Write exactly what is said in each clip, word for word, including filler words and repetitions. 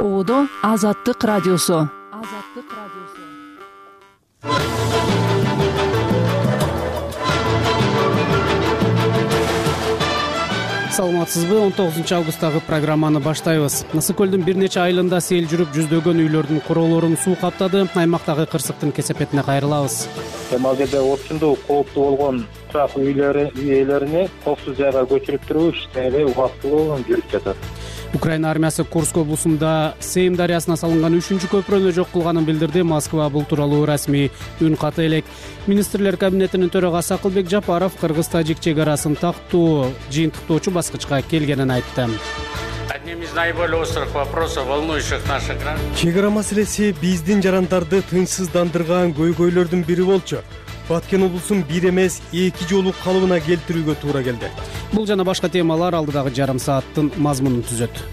Оодо Азаттык радиосу. Азаттык радиосу. Саламатсызбы? он тогузунчу августтагы программаны баштайбыз. Ысык көлдүн бир нече айылында сел жүрүп, жүздөгөн үйлөрдүн куролорун суу каптады. Аймактагы кырсыктын кесепетине кайрылабыз. Ал жерде ушундай кооптуу болгон турак үйлөрү ээлерине коопсуз жайга көчүрүп туруу иштери убактылуу жүрүп жатат. Украина армиясы Курск облусунда Сейм дарыясына салынган үчүнчү көпүрөнү жок кылганын билдирди. Москва бул тууралуу расмий үн каты элек. Министрлер кабинетинин төрагасы Акылбек Жапаров кыргыз-тажик чек арасын тактоо жыйынтыктоочу баскычка келгенин айтты. Одним из наиболее острых вопросов, волнующих наших граждан. Чек ара маселеси биздин жарандарды тынчсыздандырган көйгөйлөрдүн бири болчу. Баткен облусун бир эмес эки жолу калыбына келтирүүгө туура келди. Бул жана башка темалар алдыдагы жарым сааттын мазмунун түзөт.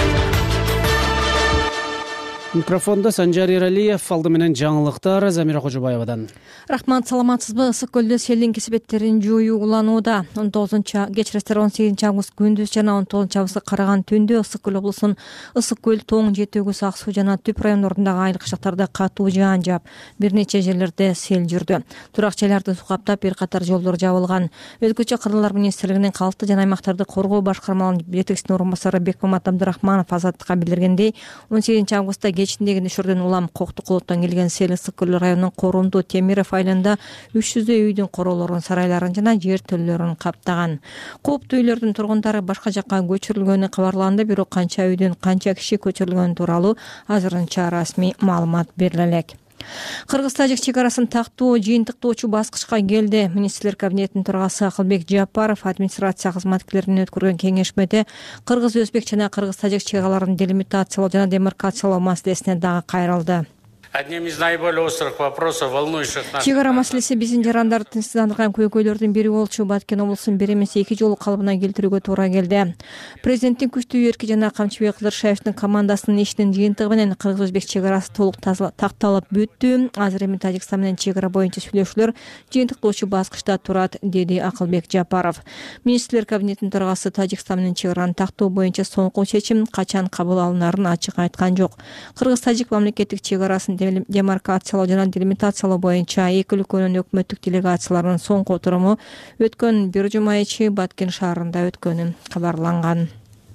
Микрофонда Санжар Эралиев, алды менен жаңылыктар Замира Кожобаевадан. Рахмат, саламатсызбы? Ысык көлдө селдин кесепеттерин жоюу уланууда. он тогузунчу кечиресиндер он сегизинчи август күндүз жана он тогузунчу август караган түндө Ысык көл облусунун Ысык көл, Тоң, Жети-Өгүз, Ак суу жана Түп райондорундагы айыл кыштактарда катуу жаан жаап, бир нече жерлерде сел жүрдү. Турак жайларды суу каптап, бир катар жолдор жабылган. Өзгөчө Кырлар министрлигинин калкты жана аймактарды коргоо башкармалыгынын жетекчисинин орун басары Бекмамат Абдырахманов Азаттыкка билдиргендей, он сегизинчи августта кечиндеги нөшөрдөн улам Кокту Колоттон келген сел Ысык көл районунун Корунду, Темиров айылында үч жүздөй үйдүн королорун, сарайларын жана жер төлөлөрүн каптаган. Кооптуу үйлөрдүн тургундары башка жакка көчүрүлгөнү кабарланды, бирок канча үйдүн канча киши көчүрүлгөнү тууралуу азырынча расмий маалымат бериле элек. Кыргыз-тажик чек арасын тактоо жыйынтыктоочу баскычка келди. Министрлер кабинетинин төрагасы Акылбек Жапаров администрация кызматкерлеринин өткөргөн кеңешмеде кыргыз-өзбек жана кыргыз-тажик чек араларын делимитациялоо жана демаркациялоо маселесине дагы кайрылды. Одним из наиболее острых вопросов, волнующих наших. Чек ара маселеси биздин жарандарды тынчсыздандырган көйгөйлөрдүн бири болчу. Баткен облусунун бир эмес эки жолу калыбына келтирүүгө туура келди. Президенттин күчтүү эрки жана Камчыбек Кыдыршаевдин командасынын ишинин жыйынтыгы менен кыргыз-өзбек чек арасы толук такталып бүттү. Азыр эми Тажикстан менен чек ара боюнча сүйлөшүүлөр жыйынтыктоочу баскычта турат, деди Акылбек Жапаров. Министрлер кабинетинин төрагасы Тажикстан менен чек араны тактоо боюнча соңку чечим качан кабыл алынарын ачык айткан жок. Кыргыз-тажик мамлекеттик чек арасын демаркациялоо жана делимитациялоо боюнча эки өлкөнүн өкмөттүк делегацияларынын соңку отуруму өткөн бир жума ичи Баткен шаарында өткөнү кабарланган.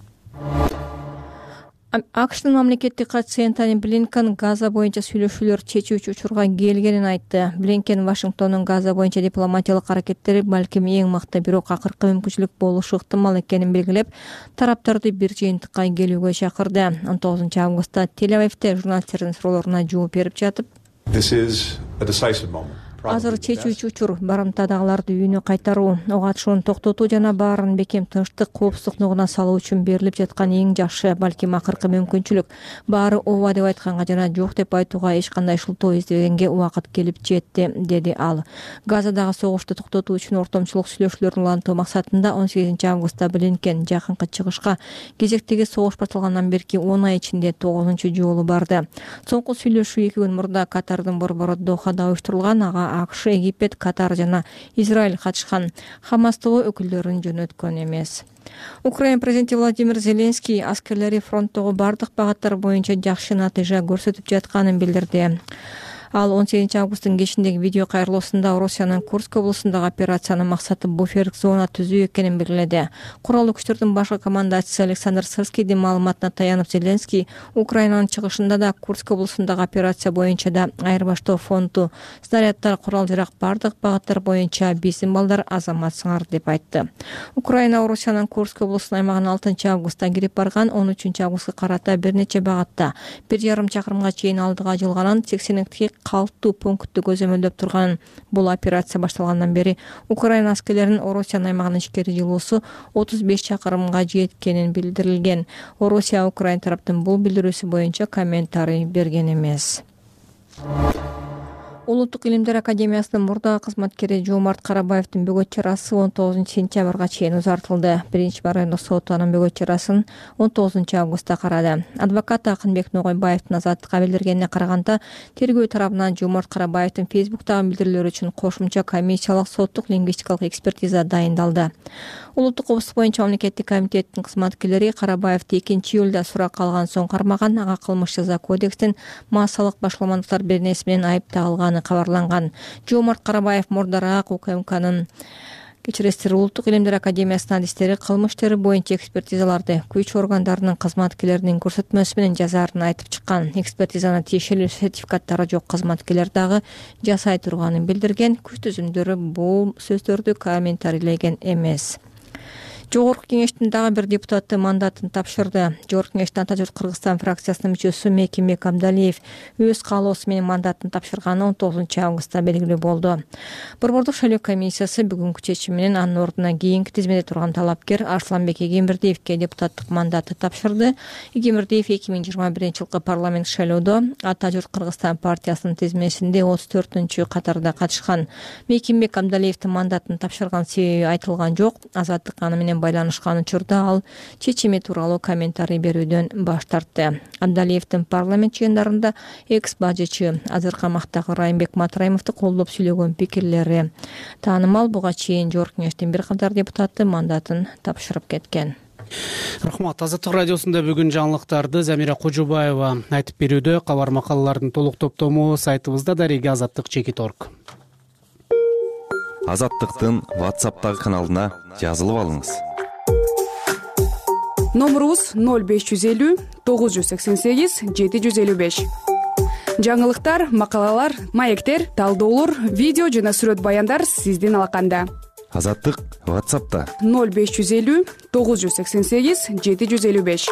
АКШтын мамлекеттик катчысы Энтони Блинкен Газа боюнча сүйлөшүүлөр чечүүчү учурга келгенин айтты. Блинкен Вашингтондун Газа боюнча дипломатиялык аракеттери балким эң мыкты, бирок акыркы мүмкүнчүлүк болушу ыктымал экенин белгилеп, тараптарды бир жыйынтыкка келүүгө чакырды. он тогузунчу августта Тель-Авивде журналисттердин суроолоруна жооп берип жатып, азыр чечүүчү учур барымтадагыларды үйүнө кайтаруу, ого атышууну токтотуу жана баарын бекем тынчтык, коопсуздук нугуна салуу үчүн берилип жаткан эң жакшы, балким акыркы мүмкүнчүлүк. Баары ооба деп айтканга жана жок деп айтууга эч кандай шылтоо издебегенге убакыт келип жетти, деди ал. Газадагы согушту токтотуу үчүн ортомчулук сүйлөшүүлөрүн улантуу максатында он сегизинчи августта Блинкен жакынкы чыгышка кезектеги согуш башталгандан берки он ай ичинде тогузунчу жолу барды. Соңку сүйлөшүү эки күн мурда Катардын борбору Дохада уюштурулган. Ага АКШ, Египет, Катар жана Израиль катышкан. Хамастагы өкүлдөрүн жөнөткөн эмес. Украина президенти Владимир Зеленский аскерлери фронттогу бардык багаттар боюнча жакшы натыйжа көрсөтүп жатканын билдирди. Ал он сегизинчи августтун кечиндеги видео кайрылуусунда Россиянын Курск облусундагы операциянын максаты буферлик зона түзүү экенин белгиледи. Куралдуу күчтөрдүн башкы командачысы Александр Сырскийдин маалыматына таянып, Зеленский Украинанын чыгышында да Курск облусундагы операция боюнча да айырбаштоо фонду, снаряддар, курал-жарак бардык багаттар боюнча биздин балдар азаматсыңар деп айтты. Украина Россиянын Курск облусунун аймагына алтынчы августта кирип барган, он үчүнчү августка карата бир нече багатта бир жарым чакырымга чейин алдыга жылганан сексендеки калктуу пунктту көзөмөлдөп турган. Бул операция башталгандан бери Украина аскерлеринин Россиянын аймагына ичкери жылуусу отуз беш чакырымга жеткенин билдирилген. Россия Украина тараптын бул билдирүүсү боюнча комментарий берген эмес. Улуттук илимдер академиясынын мурдагы кызматкери Жоомарт Карабаевдин бөгөт чарасы он тогузунчу сентябрга чейин узартылды. Биринчи райондук сот анын бөгөт чарасын он тогузунчу августта карады. Адвокат Акынбек Ногойбаевдин азаттыкка билдиргенине караганда, тергөө тарабынан Жоомарт Карабаевдин Фейсбуктагы билдирүүлөрү үчүн кошумча комиссиялык соттук лингвистикалык экспертиза дайындалды. Улуттук коопсуздук боюнча мамлекеттик комитеттин кызматкерлери Карабаевди экинчи июлда суракка алган соң кармаган, ага кылмыш жаза кодекстин массалык башаламандыктар беренеси менен айыпталганы кабарланган. Жоомарт Карабаев мурдараак УКМКнын кечиресиздер Улуттук илимдер академиясынын адистери кылмыш иштери боюнча экспертизаларды күч органдарынын кызматкерлеринин көрсөтмөсү менен жазаарын айтып чыккан. Экспертизаны тиешелүү сертификаттары жок кызматкерлер дагы жасай турганын билдирген. Күч түзүмдөрү бул сөздөрдү комментарийлеген эмес. Жогорку кеңештин дагы бир депутаты мандатын тапшырды. Жогорку кеңештин Ата журт Кыргызстан фракциясынын мүчөсү Мекимбек Абдалиев өз каалоосу менен мандатын тапшырганы он тогузунчу августта белгилүү болду. Борбордук шайлоо комиссиясы бүгүнкү чечими менен анын ордуна кийинки тизмеде турган талапкер Арсланбек Эгембердиевке депутаттык мандатты тапшырды. Эгембердиев эки миң жыйырма биринчи жылкы парламент шайлоодо Ата журт Кыргызстан партиясынын тизмесинде отуз төртүнчү катарда катышкан. Мекимбек Абдалиевдин мандатын тапшырган себеби айтылган жок. Азаттык аны менен байланышкан учурда ал чечими тууралуу комментарий берүүдөн баш тартты. Абдалиевдин парламент жыйындарында экс-бажычы азыр камактагы Райымбек Матраимовду колдоп сүйлөгөн пикирлери таанымал. Буга чейин Жогорку кеңештин бир катар депутаты мандатын тапшырып кеткен. Рахмат. Азаттык радиосунда бүгүн жаңылыктарды Замира Кожобаева айтып берүүдө. Кабар макалалардын толук топтому сайтыбызда дареги азаттык чекит орг. Азаттыктын WhatsApp'тагы каналына жазылып алыңыз. Номерубуз ноль беш жүз элүү тогуз жүз сексен сегиз жети жүз элүү беш. Жаңылыктар, макалалар, маектер, талдоолор, видео жана сүрөт баяндар сиздин алаканда. Азаттык WhatsApp'та ноль беш жүз элүү тогуз жүз сексен сегиз жети жүз элүү беш.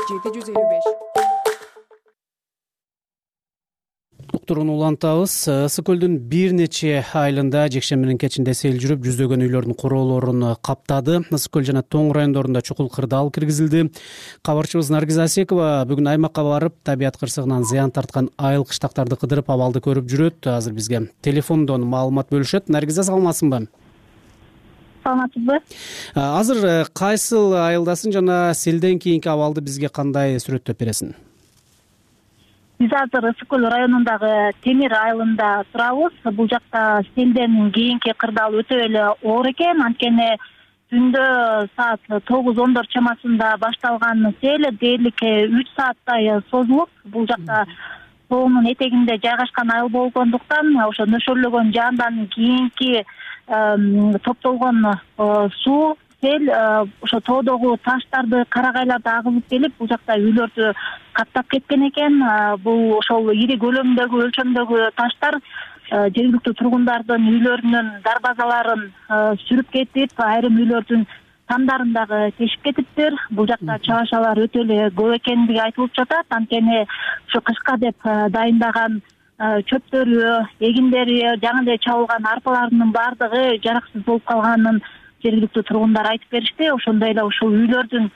Уктуруну улантабыз. Ысык көлдүн бир нече айылында жекшембинин кечинде сел жүрүп, жүздөгөн үйлөрдүн короолорун каптады. Ысык көл жана Тоң райондорунда чукул кырдаал киргизилди. Кабарчыбыз Наргиз Асекова бүгүн аймакка барып, табият кырсыгынан зыян тарткан айыл кыштактарды кыдырып, абалды көрүп жүрөт. Азыр бизге телефондон маалымат бөлүшөт. Наргиза, саламатсыңбы? Саламатсызбы? Азыр кайсыл айылдасың жана селден кийинки абалды бизге кандай сүрөттөп бересиң? Биз азыр Ысык көл районундагы Темир айылында турабыз. Бул жакта селден кийинки кырдаал өтө эле оор экен. Анткени түндө саат тогуз ондор чамасында башталган сел дээрлик үч сааттай созулуп, бул жакта тоонун этегинде жайгашкан айыл болгондуктан ошо нөшөрлөгөн жаандан кийинки топтолгон суу сел ошо тоодогу таштарды, карагайларды агызып келип, бул жакта үйлөрдү каттап кеткен экен. Бул ошол ири көлөмдөгү, өлчөмдөгү таштар жергиликтүү тургундардын үйлөрүнүн дарбазаларын сүрүп кетип, айрым үйлөрдүн тамдарын дагы тешип кетиптир. Бул жакта чабашалар өтө эле көп экендиги айтылып жатат. Анткени ушу кышка деп дайындаган чөптөрү, эгиндери, жаңы эле чабылган арпаларынын баардыгы жараксыз болуп калганын жергиликтүү тургундар айтып беришти. Ошондой эле ушул үйлөрдүн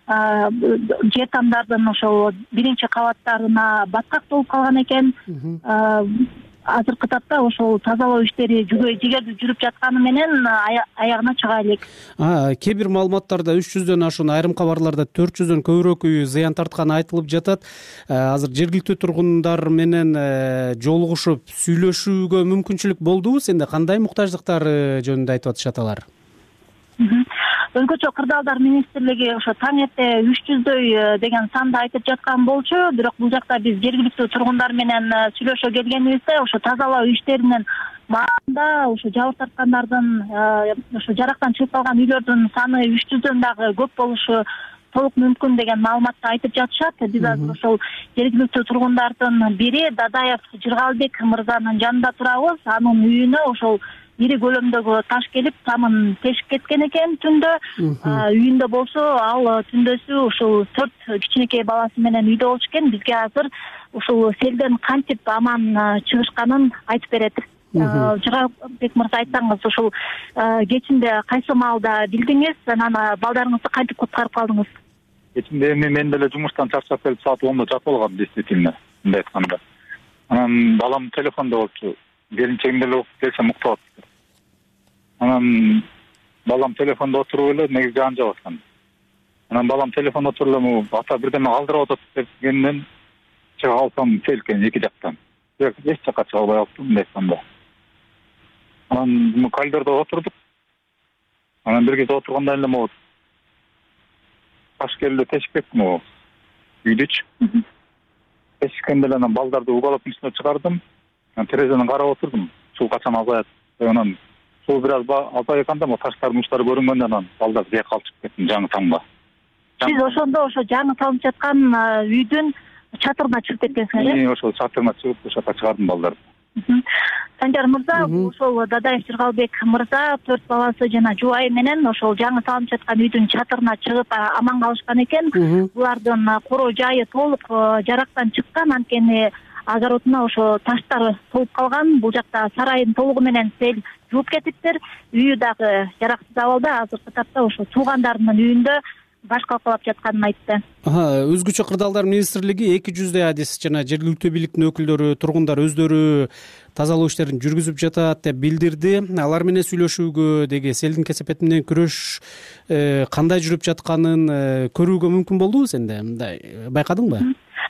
жер тамдардын ошол биринчи кабаттарына баткак болуп калган экен. Азыркы тапта ошол тазалоо иштери жигердүү жүрүп жатканы менен аягына чыга элек. Кээ бир маалыматтарда үч жүздөн ашуун, айрым кабарларда төрт жүздөн көбүрөөк үй зыян тартканы айтылып жатат. Азыр жергиликтүү тургундар менен жолугушуп сүйлөшүүгө мүмкүнчүлүк болдубу? Сенде кандай муктаждыктар жөнүндө айтып атышат алар? Өлкөчө кырдаалдар министрлиги ошо таң эрте үч жүздөй деген санды айтып жаткан болчу. Бирок бул жакта биз жергиликтүү тургундар менен сүйлөшө келгенибизде ошо тазалоо иштеринин маалында ошо жабыр тарткандардын, ошо жарактан чыгып калган үйлөрдүн саны үч жүздөн дагы көп болушу толук мүмкүн деген маалыматты айтып жатышат. Биз азыр ошол жергиликтүү тургундардын бири Дадаев Жыргалбек мырзанын жанында турабыз. Анын үйүнө ошол ири көлөмдөгү таш келип, тамын тешип кеткен экен түндө. Үйүндө болсо, ал түндөсү ушул төрт кичинекей баласы менен үйдө болчу экен. Бизге азыр ушул селден кантип аман чыгышканын айтып берет. Жыргалбек мырза, айтсаңыз, ушул кечинде кайсы маалда билдиңиз, анан балдарыңызды кантип куткарып калдыңыз? Кечинде эми мен деле жумуштан чарчап келип саат ондо жатып алгам, действительно, мындай айтканда. Анан балам телефондо болчу. келинчегимде эле окуп келсем уктап атты. Анан балам телефондо отуруп эле негизи жан жаап аткан. Анан балам телефондо отуруп эле ата бирдеме калтырып атат дегенден чыга алсам селкен эки жактан. Эч жакка чыга албай калдым мындай айтканда. Анан коридордо отурдук. Анан бир кезде отурганда эле могу таш келип тешип кеттим могу үйдүчү. Тешиккенде эле анан балдарды угалап үстүнө чыгардым. Анан терезеден карап отурдум. Суу качан азаят. Анан суу бир аз азайганда могу таштар муштар көрүнгөндө анан балдар бияка алып чыгып кеттим жаңы таңба. Сиз ошондо ошо жаңы салынып жаткан үйдүн чатырына чыгып кеткенсиңер э? Ошол чатырына чыгып ошол жака чыгардым балдарды. Санжар мырза, ошол Дадаев Жыргалбек мырза төрт баласы жана жубайы менен ошол жаңы салынып жаткан үйдүн чатырына чыгып аман калышкан экен. Булардын короо жайы толук жарактан чыккан, анткени огородуна ошо таштар толуп калган. Бул жакта сарайын толугу менен сел жууп кетиптир. Үйү дагы жараксыз абалда. Азыркы тапта ошо туугандарынын үйүндө баш калкалап жатканын айтты. Өзгөчө кырдаалдар министрлиги эки жүздөй адис жана жергиликтүү бийликтин өкүлдөрү, тургундар өздөрү тазалоо иштерин жүргүзүп жатат деп билдирди. Алар менен сүйлөшүүгө, деги селдин кесепети менен күрөш кандай жүрүп жатканын көрүүгө мүмкүн болдубу сенде? Мындай байкадыңбы?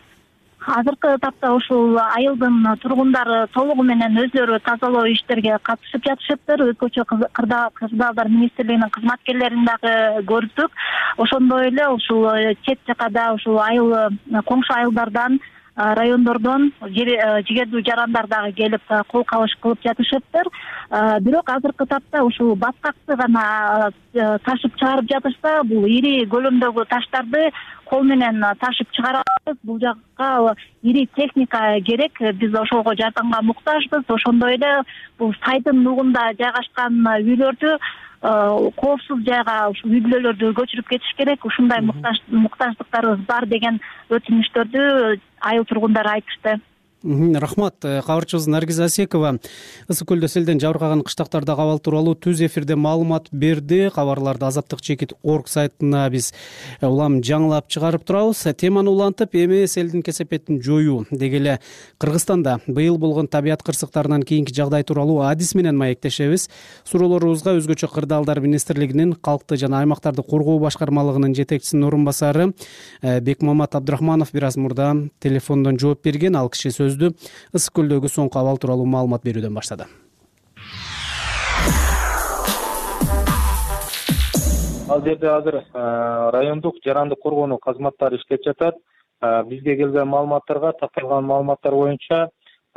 Азыркы тапта ушул айылдын тургундары толугу менен өздөрү тазалоо иштерге катышып жатышыптыр. Өзгөчө кырдаалдар министрлигинин кызматкерлерин дагы көрдүк. Ошондой эле ушул чет жакада ушул айыл коңшу айылдардан, райондордон жигердүү жарандар дагы келип кол кабыш кылып жатышыптыр. Бирок азыркы тапта ушул баткакты гана ташып чыгарып жатышса, бул ири көлөмдөгү таштарды кол менен ташып чыгарабыз. Бул жакка ири техника керек. Биз ошого жардамга муктажбыз. Ошондой эле бул сайдын нугунда жайгашкан үйлөрдү коопсуз жайга ушул үй бүлөлөрдү көчүрүп кетиш керек. Ушундай муктаждыктарыбыз бар деген өтүнүштөрдү айыл тургундары айтышты. Рахмат. Кабарчыбыз Наргиз Асекова Ысык көлдө селден жабыркаган кыштактардагы абал тууралуу түз эфирде маалымат берди. Кабарларды азаттык чекит орг сайтына биз улам жаңылап чыгарып турабыз. Теманы улантып, эми селдин кесепетин жоюу деги эле Кыргызстанда быйыл болгон табият кырсыктарынан кийинки жагдай тууралуу адис менен маектешебиз. Суроолорубузга өзгөчө кырдаалдар министрлигинин калкты жана аймактарды коргоо башкармалыгынын жетекчисинин орун басары Бекмамат Абдрахманов бир аз мурда телефондон жооп берген. Ал киши сөз Ысык көлдөгү соңку абал тууралуу маалымат берүүдөн баштады. Ал жерде азыр райондук жарандык коргоонуу кызматтары иштеп жатат. Бизге келген маалыматтарга, такталган маалыматтар боюнча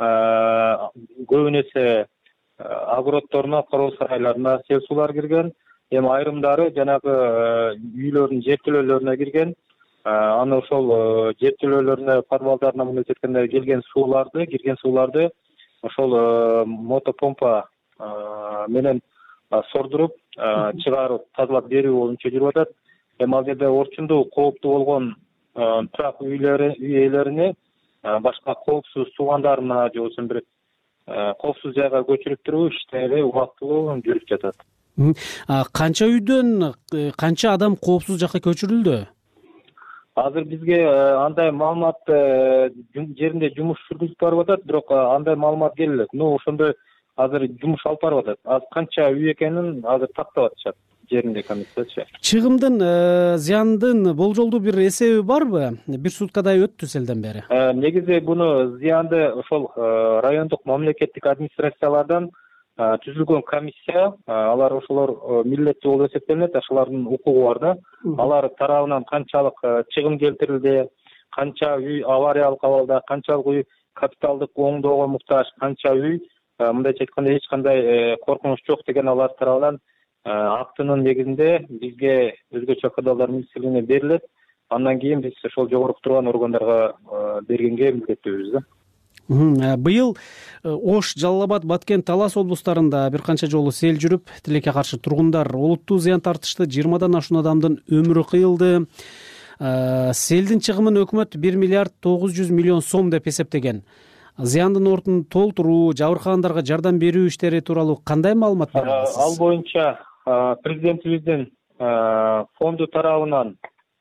көбүн эсе огородторуна, короо сарайларына сел суулар кирген. Эми айрымдары жанагы үйлөрдүн жертөлөлөрүнө кирген. Аны ошол жертөлөлөрүнө, подвалдарына мындайча айтканда келген сууларды, кирген сууларды ошол мотопомпа менен сордуруп, чыгарып, тазалап берүү боюнча жүрүп атат. Эми ал жерде орчундуу кооптуу болгон турак үйлөрү ээлерине башка коопсуз туугандарына же болбосо бир коопсуз жайга көчүрүп туруу иштери убактылуу жүрүп жатат. Канча үйдөн канча адам коопсуз жакка көчүрүлдү? Азыр бизге андай маалымат жеринде жумуш жүргүзүп барып атат, бирок андай маалымат келет. Ну, ошондой азыр жумуш алып барып атат. Az канча үй экенин азыр тактап атышат жеринде комиссиячы. Чыгымдын, зыяндын болжолдуу бир эсеби барбы? Бир суткадай өттү селден бери. Негизи буну зыянды ошол райондук мамлекеттик администрациялардан түзүлгөн комиссия, алар ошолор милдеттүү болуп эсептелет, ошолордун укугу бар да. Алар тарабынан канчалык чыгым келтирилди, канча үй авариялык абалда, канчалык үй капиталдык оңдоого муктаж, канча үй мындайча айтканда эч кандай коркунуч жок деген алар тарабынан актынын негизинде бизге өзгөчө кырдаалдар министрлигине берилет. Андан кийин биз ошол жогорку турган органдарга бергенге милдеттүүбүз да. Быйыл Ош, Жалал абад, Баткен, Талас облустарында бир канча жолу сел жүрүп, тилекке каршы тургундар олуттуу зыян тартышты. жыйырмадан ашуун адамдын өмүрү кыйылды. Селдин чыгымын өкмөт бир миллиард тогуз жүз миллион сом деп эсептеген. Зыяндын ордун толтуруу, жабыркагандарга жардам берүү иштери тууралуу кандай маалымат бере аласыз? Ал боюнча президентибиздин фонду тарабынан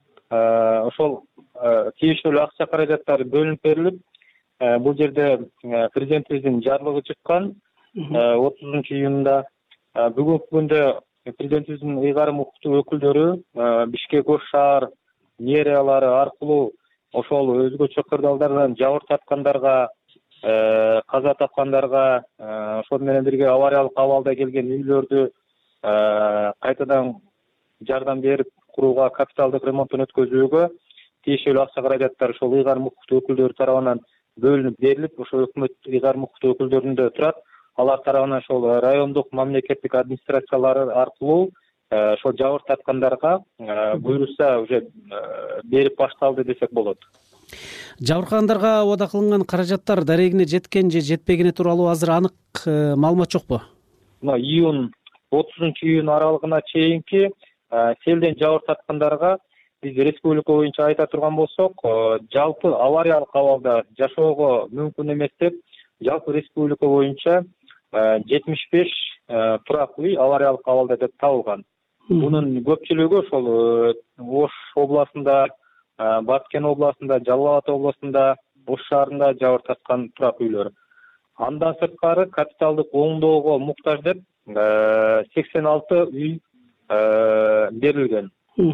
ошол тийиштүү акча каражаттары бөлүнүп берилип, бул жерде президентибиздин жарлыгы чыккан. отузунчу июнда. Бүгүнкү күндө президентибиздин ыйгарым укуктуу өкүлдөрү Бишкек ош шаар мэриялары аркылуу ошол өзгөчө кырдаалдардан жабыр тапкандарга, каза тапкандарга, ошол менен бирге авариялык абалда келген үйлөрдү кайтадан жардам берип курууга, капиталдык ремонтун өткөзүүгө тиешелүү акча каражаттар ошол ыйгарым укуктуу өкүлдөрү тарабынан бөлүнүп берилип, ошол өкмөт ыйгарым укуктуу өкүлдөрүндө турат. Алар тарабынан ошол райондук мамлекеттик администрациялары аркылуу ошол жабыр тапкандарга буйруса уже берип башталды десек болот. Жабыркагандарга убада кылынган каражаттар дарегине жеткен же жетпегени тууралуу азыр анык маалымат жокпу? Мына июнь отузунчу июнь аралыгына чейинки селден жабыр тапкандарга биз республика боюнча айта турган болсок, жалпы авариялык абалда жашоого мүмкүн эмес деп жалпы республика боюнча жетимиш беш турак үй авариялык абалда деп табылган. Бунун көпчүлүгү ошол Ош областында, Баткен областында, Жалал Абад областында, Ош шаарында жабыр тапкан турак үйлөр. Андан сырткары капиталдык оңдоого муктаж деп сексен алты үй берилген.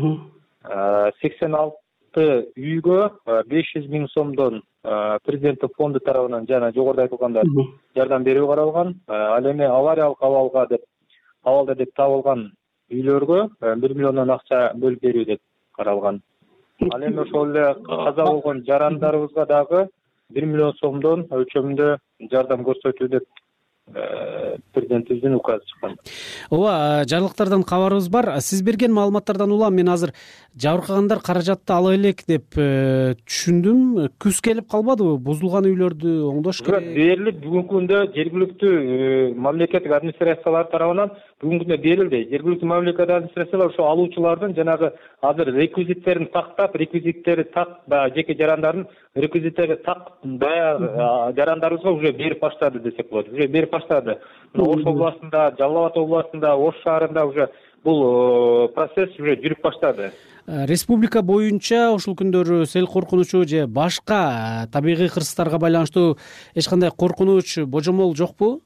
сексен алты үйгө беш жүз миң сомдон президенттик фонду тарабынан жана жогоруда айтылгандай жардам берүү каралган. Ал эми авариялык абалга деп абалда деп табылган үйлөргө бир миллиондон акча бөлүп берүү деп каралган. Ал эми ошол эле каза болгон жарандарыбызга дагы бир миллион сомдон өлчөмүндө жардам көрсөтүү деп президентибиздин указы чыккан. Ооба, жарлыктардан кабарыбыз бар. Сиз берген маалыматтардан улам мен азыр жабыркагандар каражатты ала элек деп түшүндүм. Күз келип калбадыбы? Бузулган үйлөрдү оңдош керек. Берилип, бүгүнкү күндө жергиликтүү мамлекеттик администрациялар тарабынан бүгүнкү күндө берилди. Жергиликтүү мамлекеттик администрациялар ошо алуучулардын жанагы азыр реквизиттерин тактап, реквизиттери так, баягы жеке жарандардын реквизиттери так, баягы жарандарыбызга уже берип баштады десек болот. Уже берип баштады. Ош областында, Жалал Абад областында, Ош шаарында уже бул процесс уже жүрүп баштады. Республика боюнча ушул күндөрү сел коркунучу же башка табигый кырсыстарга байланыштуу эч кандай коркунуч, божомол жокпу?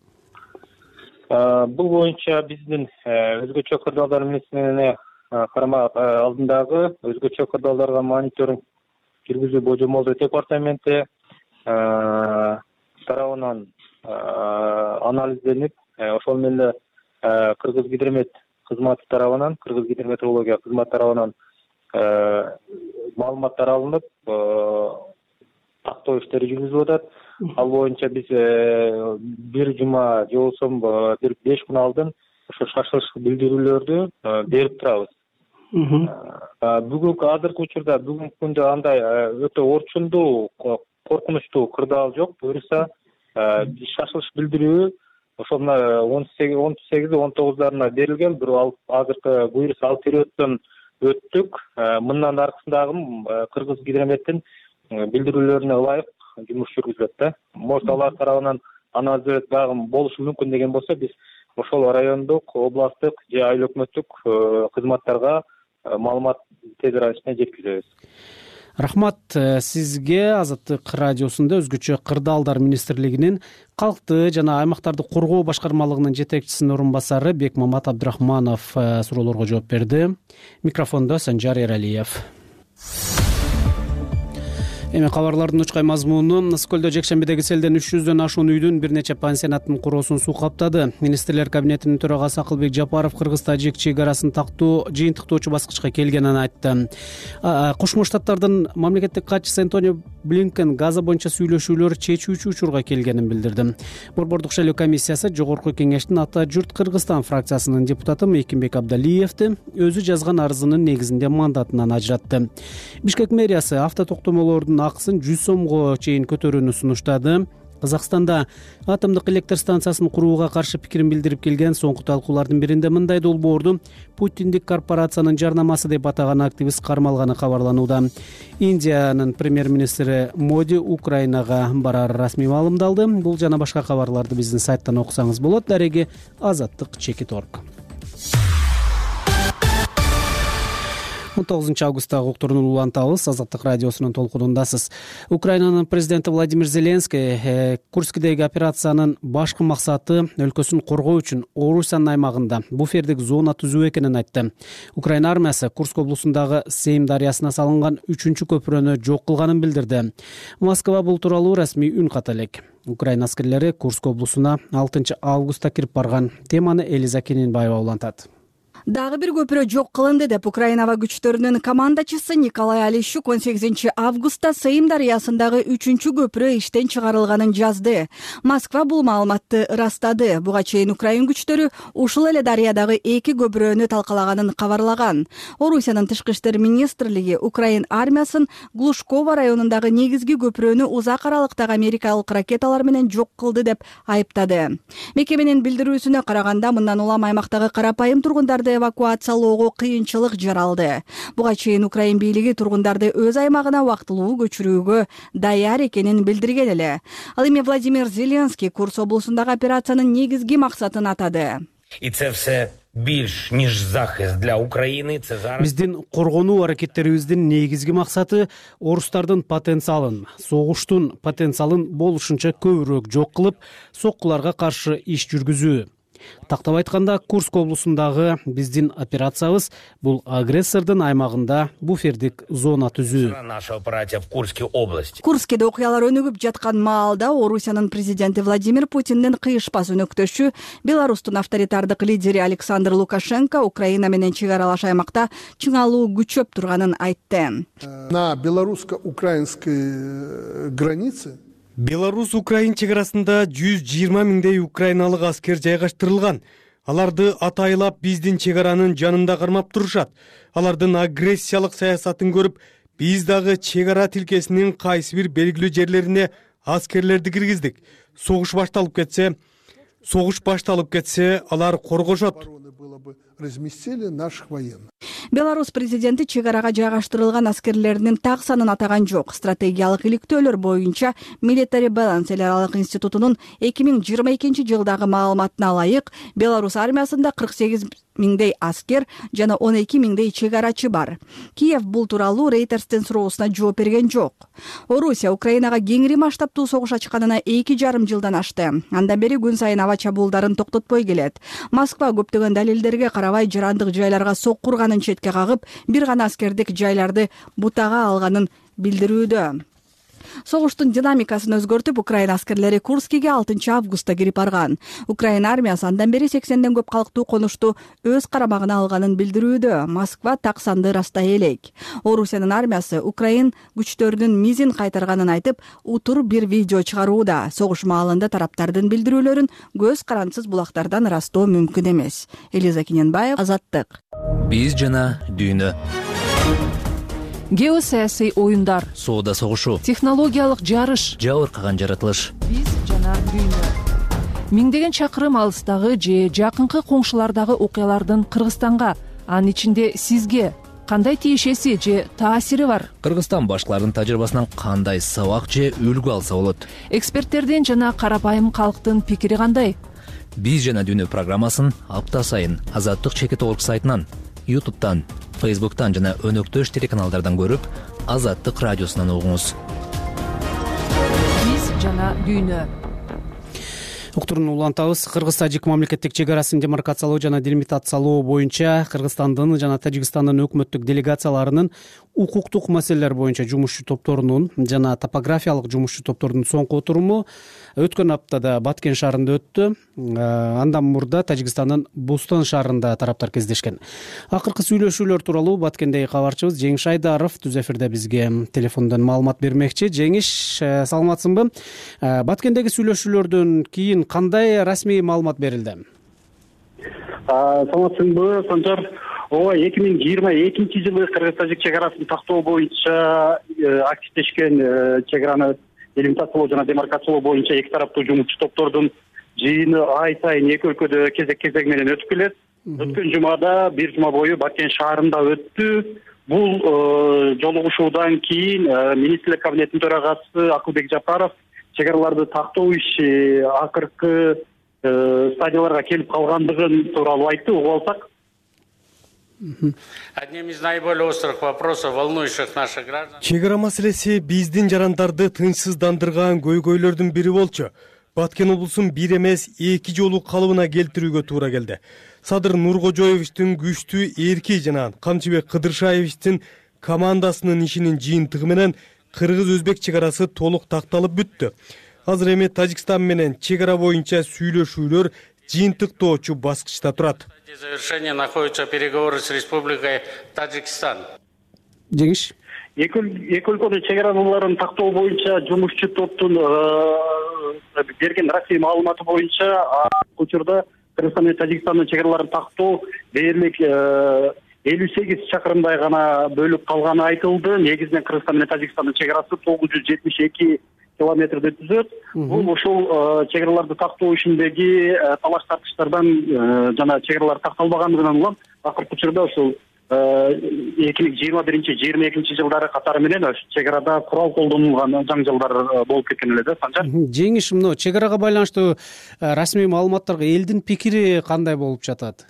Бул боюнча биздин өзгөчө кырдаалдар министрлигине карама алдындагы өзгөчө кырдаалдарга мониторинг жүргүзүү божомолдоо департаменти тарабынан анализденип, ошол менен эле Кыргыз гидромет кызматы тарабынан, Кыргыз гидрометеорология кызматы тарабынан маалыматтар алынып, тактоо иштери жүргүзүлүп атат. Ал боюнча биз бир жума же болбосо бир беш күн алдын ошо шашылыш билдирүүлөрдү берип турабыз. Бүгүнкү азыркы учурда бүгүнкү күндө андай өтө орчундуу, коркунучтуу кырдаал жок. Буюрса шашылыш билдирүү ошол мына он сегиз он тогуздарына берилген, бирок азыркы буюрса ал периоддон өттүк. Мындан аркысындагы Кыргыз гидрометтин билдирүүлөрүнө ылайык жумуш жүргүзүлөт да. Может алар тарабынан анализ дагы болушу мүмкүн деген болсо, биз ошол райондук, областтык же айыл өкмөттүк кызматтарга маалымат тез арада ичинде жеткизебиз. Рахмат сизге. Азаттык радиосунда өзгөчө кырдаалдар министрлигинин калкты жана аймактарды коргоо башкармалыгынын жетекчисинин орун басары Бекмамат Абдрахманов суроолорго жооп берди. Микрофондо Санжар Эралиев. Эми кабарлардын учкай мазмуну: Ысык-Көлдө жекшембидеги селден үч жүздөн ашуун үйдүн бир нече пансионаттын куроосун суу каптады. Министрлер кабинетинин төрагасы Акылбек Жапаров Кыргыз-Тажик чек арасын тактоо жыйынтыктоочу баскычка келгенин айтты. Кошмо Штаттардын мамлекеттик катчысы Антонио Блинкен Газа боюнча сүйлөшүүлөр чечүүчү учурга келгенин билдирди. Борбордук шайлоо комиссиясы Жогорку Кеңештин Ата журт Кыргызстан фракциясынын депутаты Мейкимбек Абдалиевди өзү жазган арызынын негизинде мандатынан ажыратты. Бишкек мэриясы автотоктомолордун акысын жүз сомго чейин көтөрүүнү сунуштады. Казакстанда атомдук электр станциясын курууга каршы пикирин билдирип келген соңку талкуулардын биринде мындай долбоорду Путиндик корпорациянын жарнамасы деп атаган активист кармалганы кабарланууда. Индиянын премьер-министри Моди Украинага барары расмий маалымдалды. Бул жана башка кабарларды биздин сайттан окусаңыз болот. Дареги азаттык чекит точка орг. он тогузунчу августтагы уктуруну улантабыз. Азаттык радиосунун толкунундасыз. Украинанын президенти Владимир Зеленский Курскидеги операциянын башкы максаты өлкөсүн коргоо үчүн Орусиянын аймагында буфердик зона түзүү экенин айтты. Украина армиясы Курск облусундагы Сейм дарыясына салынган үчүнчү көпүрөнү жок кылганын билдирди. Москва бул тууралуу расмий үн ката элек. Украина аскерлери Курск облусуна алтынчы августта кирип барган. Теманы Элиза Кененбаева улантат. Дагы бир көпүрө жок кылынды деп Украина аба күчтөрүнүн командачысы Николай Алищук он сегизинчи августта Сейм дарыясындагы үчүнчү көпүрө иштен чыгарылганын жазды. Москва бул маалыматты ырастады. Буга чейин Украин күчтөрү ушул эле дарыядагы эки көпүрөнү талкалаганын кабарлаган. Орусиянын тышкы иштер министрлиги Украин армиясын Глушково районундагы негизги көпүрөнү узак аралыктагы америкалык ракеталар менен жок кылды деп айыптады. Мекеменин билдирүүсүнө караганда, мындан улам аймактагы карапайым тургундарды эвакуациялоого кыйынчылык жаралды. Буга чейин Украин бийлиги тургундарды өз аймагына убактылуу көчүрүүгө даяр экенин билдирген эле. Ал эми Владимир Зеленский Курск облусундагы операциянын негизги максатын атады. И це все більш ніж захист для України. Це зараз Биздин коргонуу аракеттерибиздин негизги максаты орустардын потенциалын, согуштун потенциалын болушунча көбүрөөк жок кылып, соккуларга каршы иш жүргүзүү. Тактап айтканда, Курск облусундагы биздин операциябыз бул агрессордун аймагында буфердик зона түзүү. наша операция в Курской области. Курскеде окуялар өнүгүп жаткан маалда Орусиянын президенти Владимир Путиндин кыйышпас өнөктөшү Беларустун авторитардык лидери Александр Лукашенко Украина менен чек аралаш аймакта чыңалуу күчөп турганын айтты. На белорусско-украинской границе Белорус-Украин чек арасында жүз жыйырма миңдей украиналык аскер жайгаштырылган. Аларды атайлап биздин чек аранын жанында кармап турушат. Алардын агрессиялык саясатын көрүп, биз дагы чек ара тилкесинин кайсы бир белгилүү жерлерине аскерлерди киргиздик. Согуш башталып кетсе, согуш башталып кетсе, алар коргошот. разместили наших военных. Беларусь президенти чек арага жайгаштырылган аскерлеринин так санын атаган жок. Стратегиялык иликтөөлөр боюнча Military Balance эл аралык институтунун эки миң жыйырма экинчи жылдагы маалыматына ылайык, Беларусь армиясында кырк сегиз миңдей аскер жана он эки миңдей чек арачы бар. Киев бул тууралуу Рейтерстин суроосуна жооп берген жок. Орусия Украинага кеңири масштабтуу согуш ачканына эки жарым жылдан ашты. Андан бери күн сайын аба чабуулдарын токтотпой келет. Москва көптөгөн далилдерге карабай жарандык жайларга соккурганын четке кагып, бир гана аскердик жайларды бутага алганын билдирүүдө. Согуштун динамикасын өзгөртүп, Украина аскерлери Курскиге алтынчы августта кирип барган. Украина армиясы андан бери сексенден көп калктуу конушту өз карамагына алганын билдирүүдө. Москва так санды ырастай элек. Орусиянын армиясы Украин күчтөрүнүн мизин кайтарганын айтып, утур бир видео чыгарууда. Согуш маалында тараптардын билдирүүлөрүн көз карансыз булактардан ырастоо мүмкүн эмес. Элиза Кененбаева, Азаттык. Биз жана дүйнө. Геосаясий оюндар, соода согушу, технологиялык жарыш, жабыркаган жаратылыш. Биз жана дүйнө. Миңдеген чакырым алыстагы же жакынкы коңшулардагы окуялардын Кыргызстанга, анын ичинде сизге кандай тиешеси же таасири бар? Кыргызстан башкаларынын тажрыйбасынан кандай сабак же үлгү алса болот? Эксперттердин жана карапайым калктын пикири кандай? Биз жана дүйнө программасын апта сайын Азаттык чекит орг сайтынан, YouTube'дан, Facebook'tan жана өнөктөш телеканалдардан көрүп, Азаттык радиосунан угуңуз. Биз жана дүйнө. Уктуруну улантабыз. Кыргыз-Тажик мамлекеттик чек арасын демаркациялоо жана делимитациялоо боюнча Кыргызстандын жана Тажикстандын өкмөттүк делегацияларынын укуктук маселелер боюнча жумушчу топторунун жана топографиялык жумушчу топтордун соңку отуруму өткөн аптада Баткен шаарында өттү. Андан мурда Тажикстандын Бустан шаарында тараптар кездешкен. Акыркы сүйлөшүүлөр тууралуу Баткендеги кабарчыбыз Жеңиш Айдаров түз эфирде бизге телефондон маалымат бермекчи. Жеңиш, саламатсыңбы? Баткендеги сүйлөшүүлөрдөн кийин кандай расмий маалымат берилди? Саламатсыңбы, Санжар? Ооба, эки миң жыйырма экинчи жылы Кыргыз-Тажик чек арасын тактоо боюнча активдешкен чек араны делимитациялоо жана демаркациялоо боюнча эки тараптуу жумушчу топтордун жыйыны ай сайын эки өлкөдө кезек кезек менен өтүп келет. Өткөн жумада бир жума бою Баткен шаарында өттү. Бул жолугушуудан кийин министрлер кабинетинин төрагасы Акылбек Жапаров чек араларды тактоо иши акыркы стадияларга келип калгандыгын тууралуу айтты. Угуп алсак, Одним из наиболее острых вопросов, волнующих наших граждан. Чек ара маселеси биздин жарандарды тынчсыздандырган көйгөйлөрдүн бири болчу. Баткен облусун бир эмес эки жолу калыбына келтирүүгө туура келди. Садыр Нуркожоевичтин күчтүү эрки жана Камчыбек Кыдыршаевичтин командасынын ишинин жыйынтыгы менен кыргыз-өзбек чек арасы толук такталып бүттү. Азыр эми Тажикстан менен чек ара боюнча сүйлөшүүлөр жыйынтыктоочу баскычта турат. Завершение находятся переговоры с Республикой Таджикистан. Жеңиш. Эки өлкөнүн чек араларын тактоо боюнча жумушчу топтун берген расмий маалыматы боюнча учурда Кыргызстан менен Тажикстандын чек араларын тактоо дээрлик элүү сегиз чакырымдай гана бөлүп калганы айтылды. Негизинен Кыргызстан менен Тажикстандын чек арасы тогуз жүз жетимиш эки километрди түзөт. Бул ошол чек араларды тактоо ишиндеги талаш тартыштардан жана чек аралар такталбагандыгынан улам акыркы учурда ошол эки миң жыйырма биринчи жыйырма экинчи жылдары катары менен ошо чек арада курал колдонулган жаңжалдар болуп кеткен эле да, Санжар. Жеңиш, мына чек арага байланыштуу расмий маалыматтарга элдин пикири кандай болуп жатат?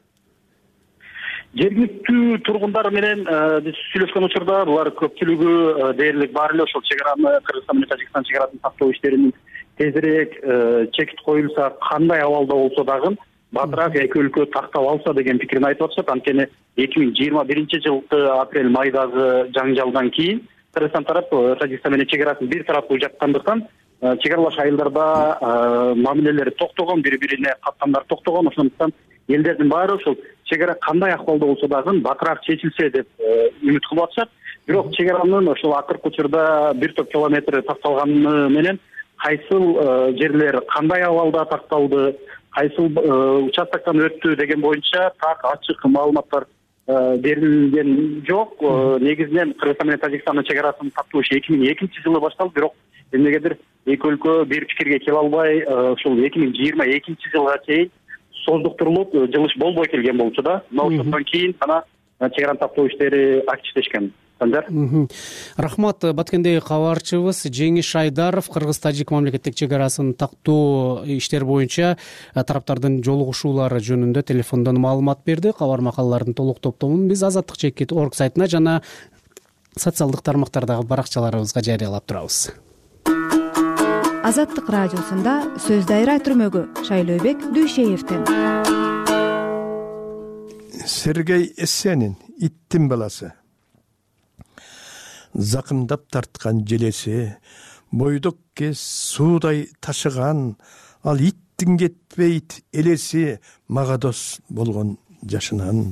Жергиликтүү тургундар менен биз сүйлөшкөн учурда булар көпчүлүгү дээрлик бар эле ошол чек араны Кыргызстан менен Тажикстан чек арасын тактоо иштеринин тезирээк чекит коюлса, кандай абалда болсо дагы батыраак эки өлкө тактап алса деген пикирин айтып атышат. Анткени эки миң жыйырма биринчи жылкы апрель майдагы жаңжалдан кийин Кыргызстан тарап Тажикстан менен чек арасын бир тараптуу жапкандыктан чек аралаш айылдарда мамилелери токтогон, бири-бирине каттамдар токтогон. Ошондуктан элдердин баары ошол чек ара кандай акыбалда болсо дагы батыраак чечилсе деп үмүт кылып атышат. Бирок чек аранын ошол акыркы учурда бир топ километр такталганы менен кайсыл жерлер кандай абалда такталды, кайсыл участоктон өттү деген боюнча так ачык маалыматтар берилген жок. Негизинен Кыргызстан менен Тажикстандын чек арасын тактоо иши эки миң экинчи жылы башталды, бирок эмнегедир эки өлкө бир пикирге келе албай ушул эки миң жыйырма экинчи жылга чейин создуктурулуп жылыш болбой келген болчу да. Мына ошондон кийин гана чек араны тактоо иштери активдешкен. Рахмат. Баткендеги кабарчыбыз Жеңиш Айдаров Кыргыз-Тажик мамлекеттик чек арасын тактоо иштер боюнча тараптардын жолугушуулары жөнүндө телефондон маалымат берди. Кабар макалалардын толук топтомун биз азаттык чекит орг сайтына жана социалдык тармактардагы баракчаларыбызга жарыялап турабыз. Азаттык радиосунда сөз дайра түрмөгү Шайлообек Дүйшеевден. Сергей Эссенин иттин баласы. Закымдап тарткан желеси, бойдок кез суудай ташыган, ал иттин кетпейт элеси мага дос болгон жашынан.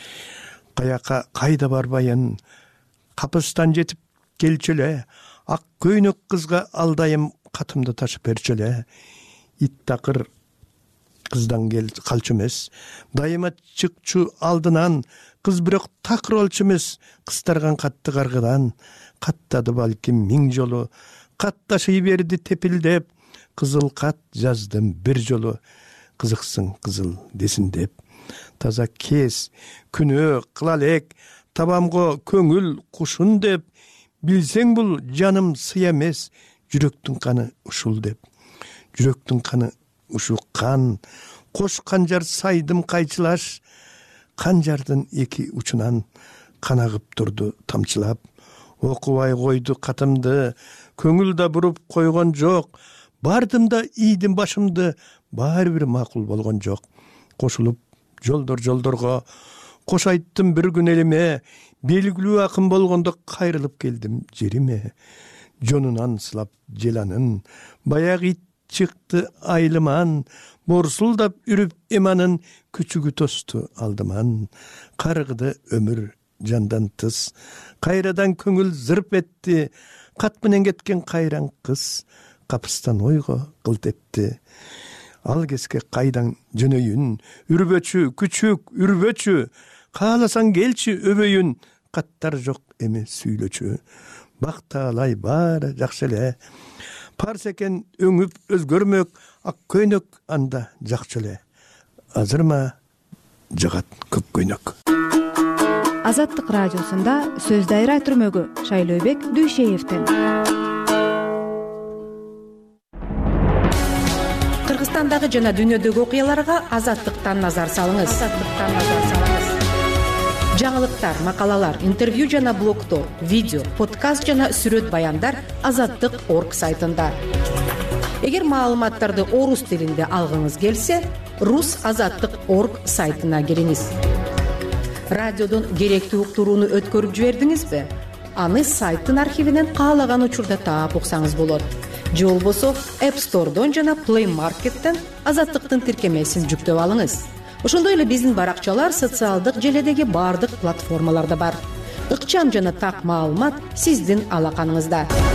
Каяка кайда барбайын, капыстан жетип келчүлө, ак көйнөк кызга алдайым катымды ташып берчүлө. Ит такыр кыздан кел калчу эмес, дайыма чыкчу алдынан, кыз бирок такыр болчу эмес, кыстарган катты каргыдан. Каттады балким миң жолу, кат ташый берди тепилдеп, кызыл кат жаздым бир жолу, кызыксың кызыл десин деп. Таза кез, күнөө кыла элек, табамго көңүл кушун деп, билсең бул жаным сый эмес, жүрөктүн каны ушул деп. Жүрөктүн каны ушу кан, кош канжар сайдым кайчылаш, канжардын эки учунан кан агып турду тамчылап. Окубай койду катымды, көңүл да буруп койгон жок. Бардым да ийдим башымды, баары бир макул болгон жок. Кошулуп жолдор жолдорго, кош айттым бир күн элиме, белгилүү акын болгондо кайрылып келдим жериме. Жонунан сылап желанын, баягы ит чыкты айлыман, борсулдап үрүп эманын, күчүгү тосту алдыман. Каргыды өмүр жандан тыс, кайрадан көңүл зырп этти, кат менен кеткен кайран кыз, капыстан ойго кылт этти. Ал кезге кайдан жөнөйүн, үрбөчү, күчүк, үрбөчү, кааласаң келчи өбөйүн, каттар жок эми сүйлөчү. Бактаалай баары жакшы эле, парс экен өңүп өзгөрмөк, ак көйнөк анда жакчы эле. Азырма жагат көк көйнөк. Азаттык радиосунда сөз дайра түрмөгү Шайлообек Дүйшеевден. Кыргызстандагы жана дүйнөдөгү окуяларга Азаттыктан назар салыңыз. Азаттыктан назар салыңыз. жаңылыктар, макалалар, интервью жана блогтор, видео, подкаст жана сүрөт баяндар азаттык точка орг сайтында. Эгер маалыматтарды орус тилинде алгыңыз келсе, рус азаттык точка орг сайтына кириңиз. Радиодон керектүү уктурууну өткөрүп жибердиңизби? Аны сайттын архивинен каалаган учурда таап уксаңыз болот. Же болбосо App Store'дон жана Play Market'тен азаттыктын тиркемесин жүктөп алыңыз. Ошондой эле биздин баракчалар социалдык желедеги бардык платформаларда бар. Ыкчам жана так маалымат сиздин алаканыңызда.